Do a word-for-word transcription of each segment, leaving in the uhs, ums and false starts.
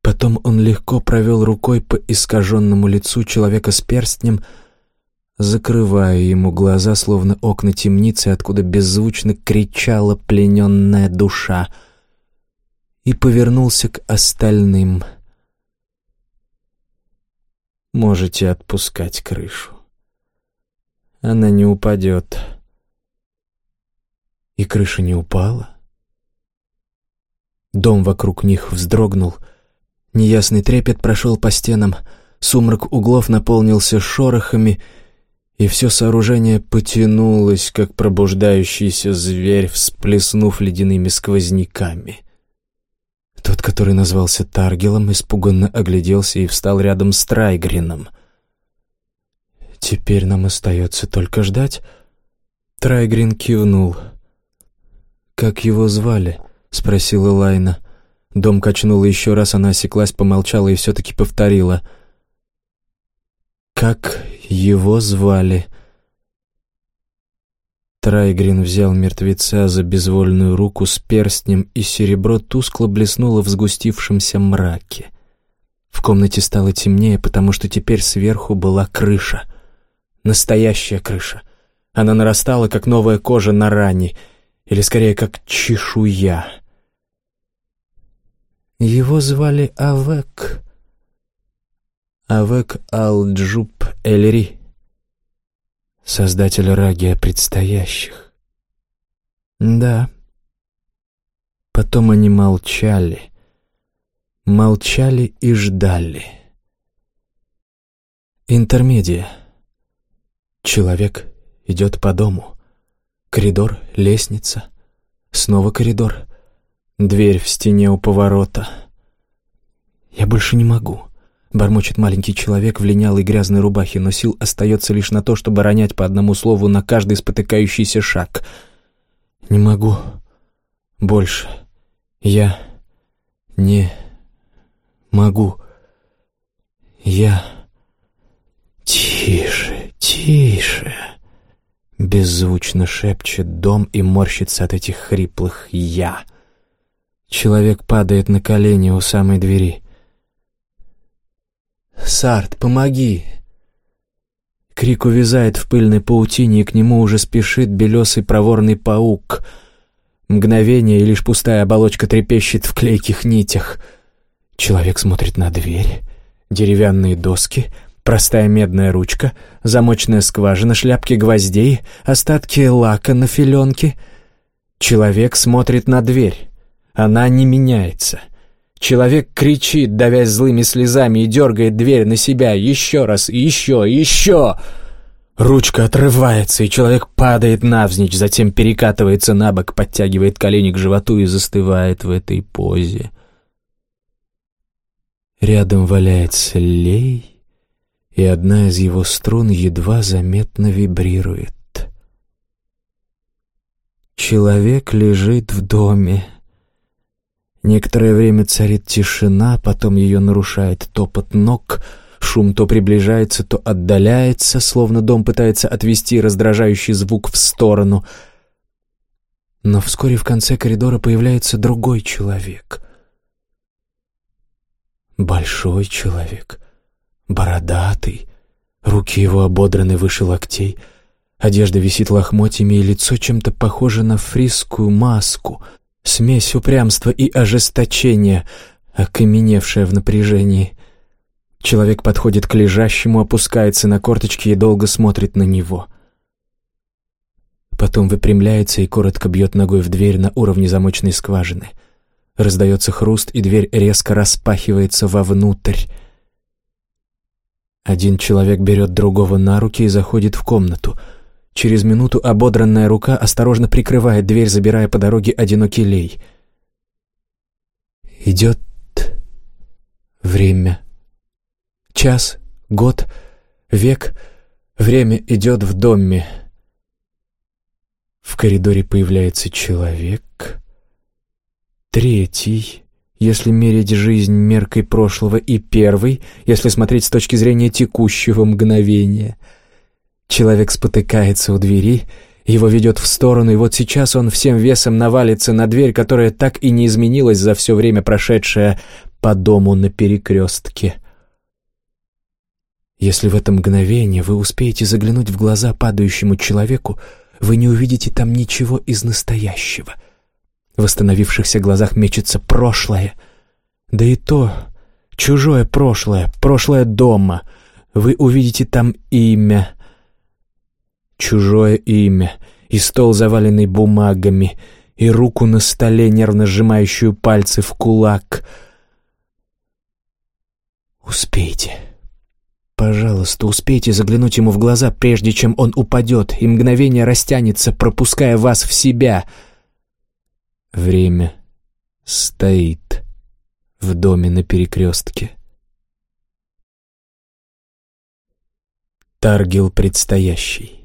Потом он легко провел рукой по искаженному лицу человека с перстнем, закрывая ему глаза, словно окна темницы, откуда беззвучно кричала плененная душа, и повернулся к остальным. «Можете отпускать крышу. Она не упадет». И крыша не упала. Дом вокруг них вздрогнул. Неясный трепет прошел по стенам, сумрак углов наполнился шорохами, и все сооружение потянулось, как пробуждающийся зверь, всплеснув ледяными сквозняками. Тот, который назвался Таргелом, испуганно огляделся и встал рядом с Трайгрином. «Теперь нам остается только ждать?» Трайгрин кивнул. «Как его звали?» — спросила Лайна. Дом качнула еще раз, она осеклась, помолчала и все-таки повторила. «Как его звали?» Трайгрин взял мертвеца за безвольную руку с перстнем, и серебро тускло блеснуло в сгустившемся мраке. В комнате стало темнее, потому что теперь сверху была крыша. Настоящая крыша. Она нарастала, как новая кожа на ране, или скорее, как чешуя. Его звали Авек. Авек Ал-Джуб Эльри, создатель Рагия предстоящих. Да. Потом они молчали. Молчали и ждали. Интермедия. Человек идет по дому. Коридор, лестница. Снова коридор. Дверь в стене у поворота. «Я больше не могу», — бормочет маленький человек в линялой грязной рубахе, но сил остается лишь на то, чтобы ронять по одному слову на каждый спотыкающийся шаг. «Не могу больше. Я не могу. Я...» «Тише, тише», — беззвучно шепчет дом и морщится от этих хриплых «я». Человек падает на колени у самой двери. «Сарт, помоги!» Крик увязает в пыльной паутине, и к нему уже спешит белесый проворный паук. Мгновение, и лишь пустая оболочка трепещет в клейких нитях. Человек смотрит на дверь. Деревянные доски, простая медная ручка, замочная скважина, шляпки гвоздей, остатки лака на филенке. Человек смотрит на дверь. Она не меняется. Человек кричит, давясь злыми слезами, и дергает дверь на себя еще раз, и еще, и еще. Ручка отрывается, и человек падает навзничь, затем перекатывается на бок, подтягивает колени к животу и застывает в этой позе. Рядом валяется лей, и одна из его струн едва заметно вибрирует. Человек лежит в доме. Некоторое время царит тишина, потом ее нарушает топот ног. Шум то приближается, то отдаляется, словно дом пытается отвести раздражающий звук в сторону. Но вскоре в конце коридора появляется другой человек. Большой человек, бородатый, руки его ободраны выше локтей, одежда висит лохмотьями, и лицо чем-то похоже на фрисскую маску — смесь упрямства и ожесточения, окаменевшая в напряжении. Человек подходит к лежащему, опускается на корточки и долго смотрит на него. Потом выпрямляется и коротко бьет ногой в дверь на уровне замочной скважины. Раздается хруст, и дверь резко распахивается вовнутрь. Один человек берет другого на руки и заходит в комнату. Через минуту ободранная рука осторожно прикрывает дверь, забирая по дороге одинокий лей. Идет время. Час, год, век. Время идет в доме. В коридоре появляется человек. Третий, если мерить жизнь меркой прошлого, и первый, если смотреть с точки зрения текущего мгновения. Человек спотыкается у двери, его ведет в сторону, и вот сейчас он всем весом навалится на дверь, которая так и не изменилась за все время прошедшее, по дому на перекрестке. Если в это мгновение вы успеете заглянуть в глаза падающему человеку, вы не увидите там ничего из настоящего. В восстановившихся глазах мечется прошлое, да и то чужое прошлое, прошлое дома. Вы увидите там имя, чужое имя, и стол, заваленный бумагами, и руку на столе, нервно сжимающую пальцы в кулак. Успейте. Пожалуйста, успейте заглянуть ему в глаза, прежде чем он упадет, и мгновение растянется, пропуская вас в себя. Время стоит в доме на перекрестке. Таргил предстоящий.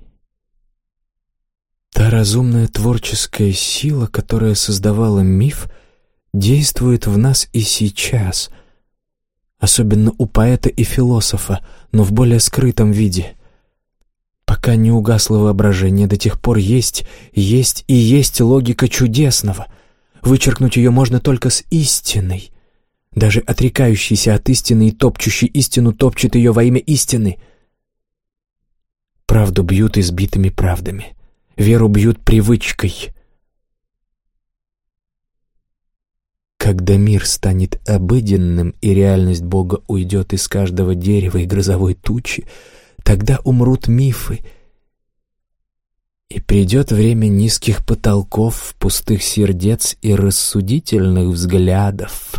Та разумная творческая сила, которая создавала миф, действует в нас и сейчас, особенно у поэта и философа, но в более скрытом виде. Пока не угасло воображение, до тех пор есть, есть и есть логика чудесного. Вычеркнуть ее можно только с истиной. Даже отрекающийся от истины и топчущий истину топчет ее во имя истины. Правду бьют избитыми правдами, веру бьют привычкой. Когда мир станет обыденным и реальность Бога уйдет из каждого дерева и грозовой тучи, тогда умрут мифы, и придет время низких потолков, пустых сердец и рассудительных взглядов.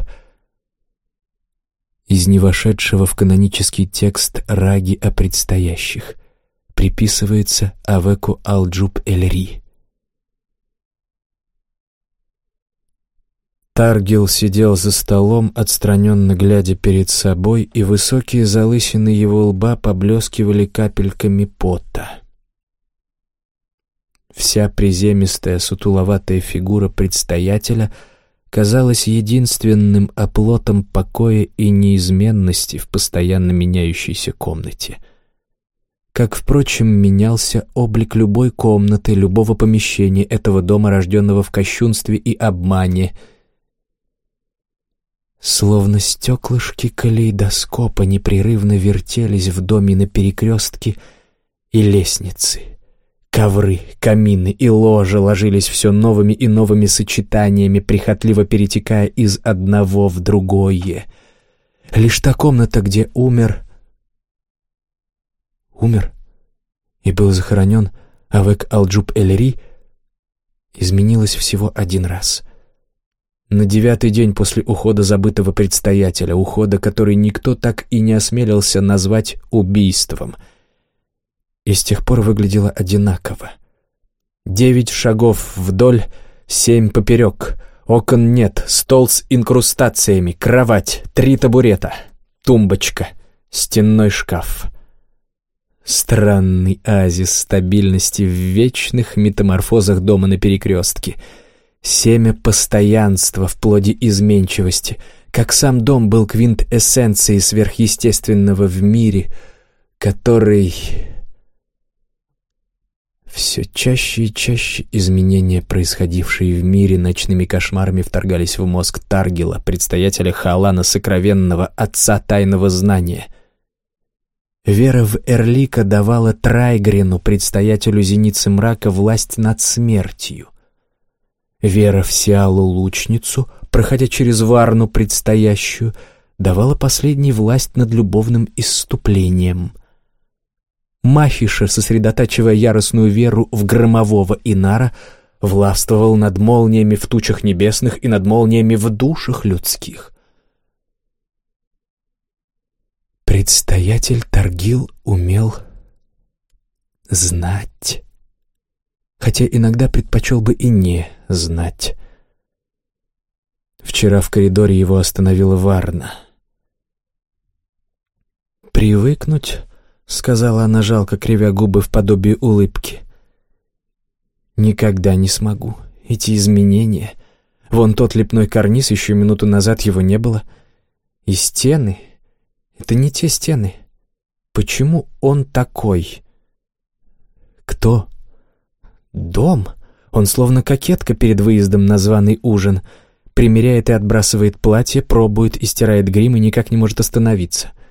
Из невошедшего в канонический текст раги о предстоящих приписывается Авеку Алджуб-эль-Ри. Таргил сидел за столом, отстраненно глядя перед собой, и высокие залысины его лба поблескивали капельками пота. Вся приземистая, сутуловатая фигура предстоятеля казалась единственным оплотом покоя и неизменности в постоянно меняющейся комнате. Как, впрочем, менялся облик любой комнаты, любого помещения этого дома, рожденного в кощунстве и обмане. Словно стеклышки калейдоскопа непрерывно вертелись в доме на перекрестке и лестницы. Ковры, камины и ложа ложились все новыми и новыми сочетаниями, прихотливо перетекая из одного в другое. Лишь та комната, где умер... Умер и был захоронен Авек Алджуб-эль-Ри, изменилась всего один раз. На девятый день после ухода забытого предстоятеля, ухода, который никто так и не осмелился назвать убийством. И с тех пор выглядела одинаково. Девять шагов вдоль, семь поперек. Окон нет, стол с инкрустациями, кровать, три табурета, тумбочка, стенной шкаф. Странный оазис стабильности в вечных метаморфозах дома на перекрестке. Семя постоянства в плоде изменчивости, как сам дом был квинтэссенцией сверхъестественного в мире, который... Все чаще и чаще изменения, происходившие в мире, ночными кошмарами вторгались в мозг Таргила, предстоятеля Хаалана Сокровенного, отца тайного знания. Вера в Эрлика давала Трайгрину, предстоятелю Зеницы Мрака, власть над смертью. Вера в Сиалу-лучницу, проходя через Варну предстоящую, давала последней власть над любовным исступлением. Махиша, сосредотачивая яростную веру в громового Инара, властвовал над молниями в тучах небесных и над молниями в душах людских. Предстоятель Таргил умел знать, хотя иногда предпочел бы и не знать. Вчера в коридоре его остановила Варна. «Привыкнуть», — сказала она, жалко кривя губы в подобии улыбки. «Никогда не смогу. Эти изменения. Вон тот лепной карниз, еще минуту назад его не было. И стены. Это не те стены. Почему он такой? Кто? Дом. Он словно кокетка перед выездом на званый ужин. примеряет и отбрасывает платье, пробует и стирает грим и никак не может остановиться.